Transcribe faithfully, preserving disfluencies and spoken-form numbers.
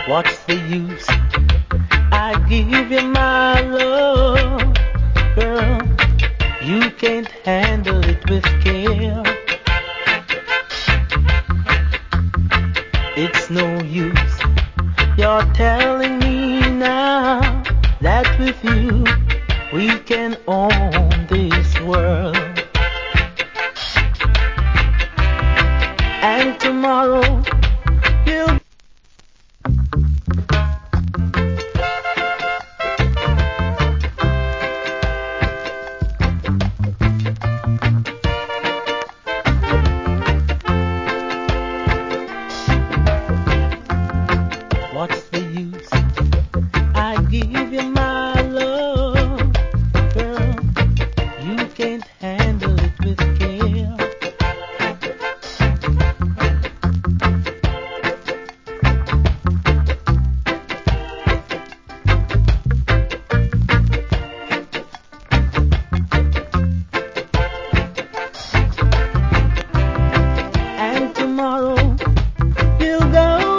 What's the use? I give you my love, girl. You can't handle it with care. It's no use. You're telling me now that with you we can own